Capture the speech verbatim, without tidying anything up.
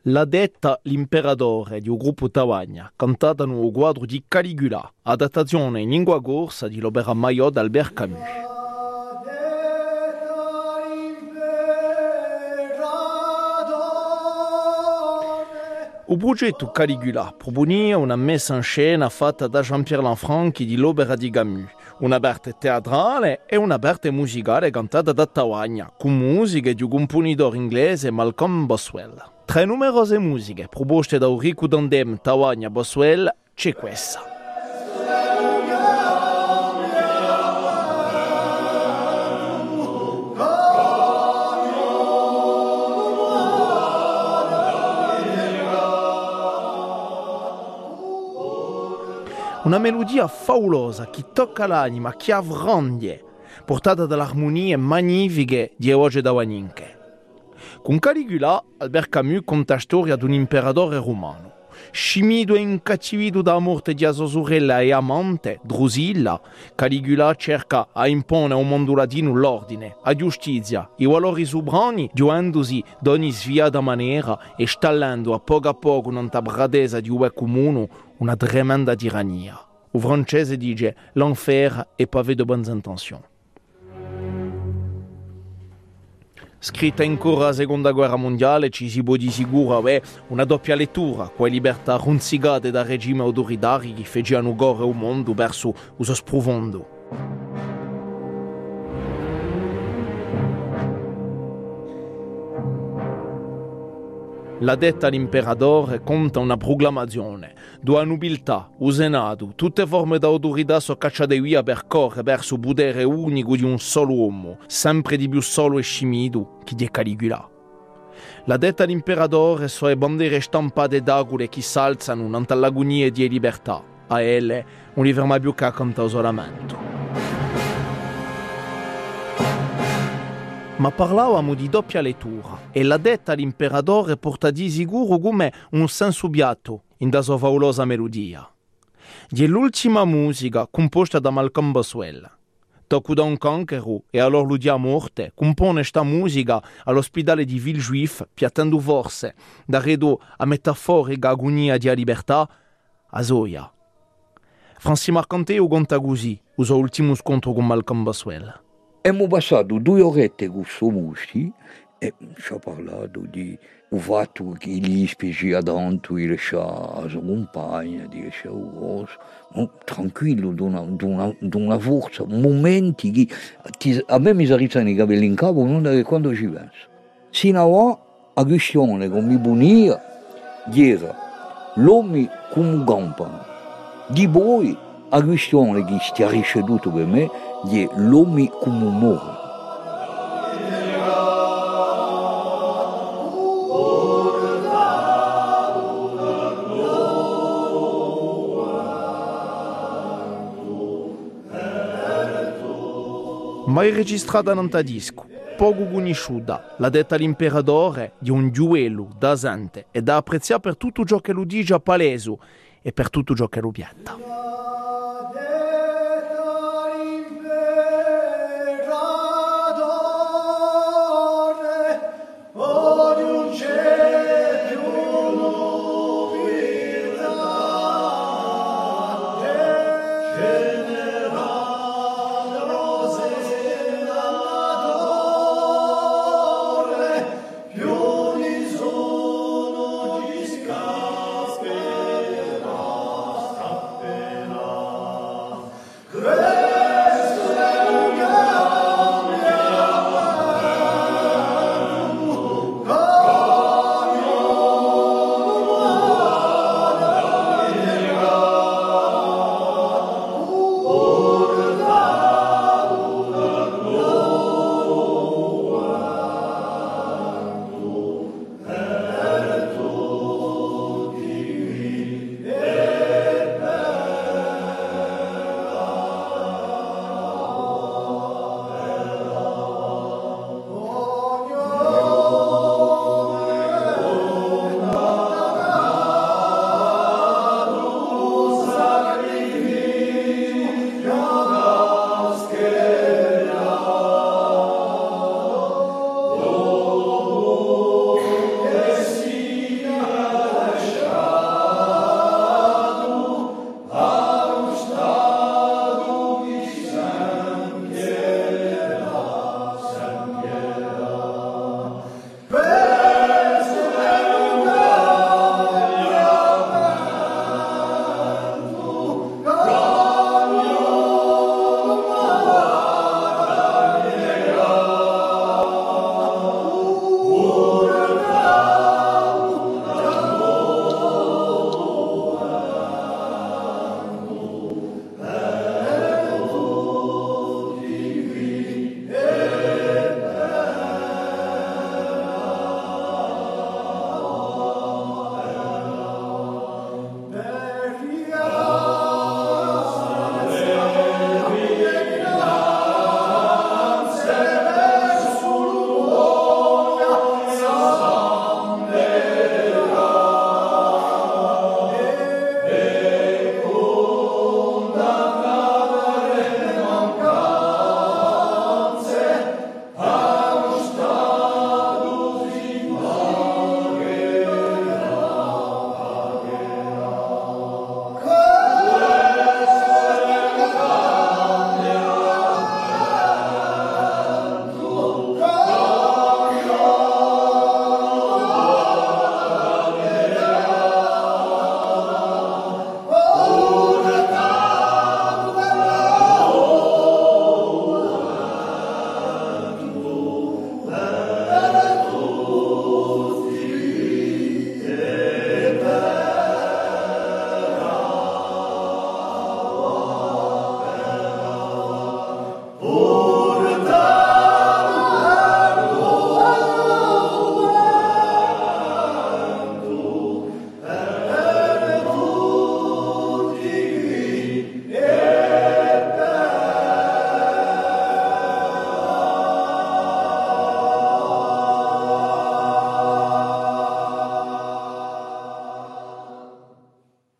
La detta L'imperatore di un gruppo Tawagna, cantata nel quadro di Caligula, adattazione in lingua corsa di l'opera Maillot d'Albert Camus. Il progetto Caligula proponeva una messa in scena fatta da Jean-Pierre Lanfranchi di l'opera di Camus, una parte teatrale e una parte musicale cantata da Tawagna, con musiche di un componitore inglese Malcolm Boswell. Tra numerose musiche proposte da Enrico Dandem, Tawagna, Boswell, c'è questa. Una melodia favolosa che tocca l'anima, che avrandia, portata dall'armonie magnifiche di Eugene Dawaninke. Con Caligula, Albert Camus conta la storia di un imperatore romano. Scimido e incattivito dalla morte di sua sorella e amante, Drusilla, Caligula cerca a imporre al mondo latino l'ordine, la giustizia, i valori sovrani, giovendosi d'ogni sviata maniera e installando a poco a poco nella bradesa di un comune una tremenda tirannia. Il francese dice l'enfer è pavé de bonnes intentions. Scritta ancora la seconda guerra mondiale, ci si può di sicuro è una doppia lettura, quelle libertà ronzigate da regimi autoritari che facevano correre il mondo verso uso sprofondo. La detta all'imperatore conta una proclamazione, due nobiltà, un senato, tutte forme d'autorità sono cacciate via per correre verso il potere unico di un solo uomo, sempre di più solo e scimido che di Caligula. La detta all'imperatore sono le bandiere stampate d'acule che si alzano nante l'agonia di libertà, a elle non li ferma più che a cantare solamente. Ma parlavamo di doppia lettura e la detta all'imperatore porta di sicuro come un senso beato in da sua favolosa melodia. È l'ultima musica composta da Malcolm Boswell. Dopo da un cancro e allora lui a morte, compone sta musica all'ospedale di Villejuif, piattando forse da redo a metaforica agonia di libertà a Zoya. Francis Marcanteu conta così il suo ultimo scontro con Malcolm Boswell. Abbiamo passato due orette con questo musico e ci ha parlato di un fatto che gli spiegava tanto, gli lasciava la sua compagna, gli lasciava un coso, tranquillo, di una, di, una, di una forza, momenti che ti, a me mi si rizzano i capelli in capo non da quando ci penso. Sino a la questione che mi punia era l'uomo come campano, di poi la questione che si è ricevuto per me è l'uomo come muore. Mai registrata in un disco, poco conosciuta, la detta all'imperatore di un duello da sente e da apprezzare per tutto ciò che lo dice a palese e per tutto ciò che lo piatta.